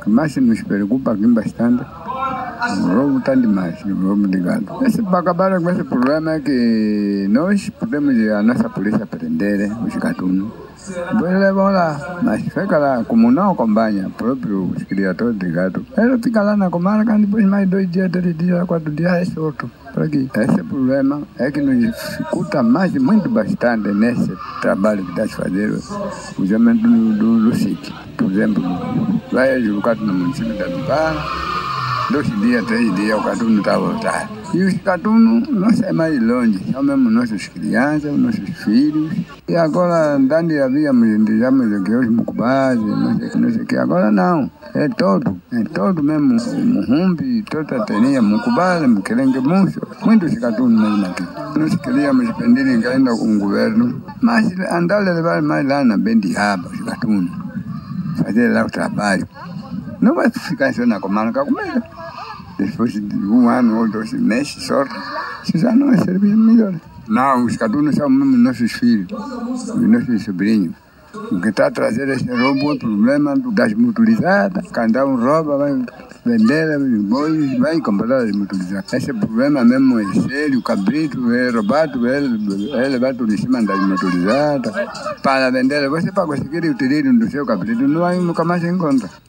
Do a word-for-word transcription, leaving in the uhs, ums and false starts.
que mais nos preocupa aqui bastante o roubo está demais, o roubo de gado. Esse, para acabar com esse problema é que nós podemos ir a nossa polícia prender os gatunos. Depois levam lá, mas fica lá, como não acompanha próprio os criadores de gado, ele fica lá na comarca, depois mais dois dias, três dias, quatro dias, é solto por aqui. Esse problema é que nos dificulta mais, muito bastante nesse trabalho que está a fazer o exame do, do, do S I C. Por exemplo, vai julgado no município da Bicana, dois dias, três dias, o gatuno está a voltar. E os gatunos não saem mais longe, são mesmo nossas crianças, nossos filhos. E agora, andando havíamos, dizemos aqui, os mucubás, não sei o que, não sei o que. Agora não, é todo, é todo mesmo, muhumbi, toda a tenia, mucubás, muquerengue, muitos, muitos gatunos mesmo aqui. Nós queríamos pedir ainda com o governo, mas andar a levar mais lá na Bendiaba, os gatunos, fazer lá o trabalho. Não vai ficar só na comarca, como é? Depois de um ano ou dois meses, sorte, se já não é serviço melhor. Não, os gatunos são mesmo nossos filhos, os nossos sobrinhos. O que está a trazer esse roubo é o problema das motorizadas. Cada um rouba, vai vender os bois, vai comprar as motorizadas. Esse problema mesmo é sério, o cabrito é roubado, é, é levado de cima das motorizadas. Para vender, você para conseguir o tiro do seu cabrito, não, nunca mais se encontra.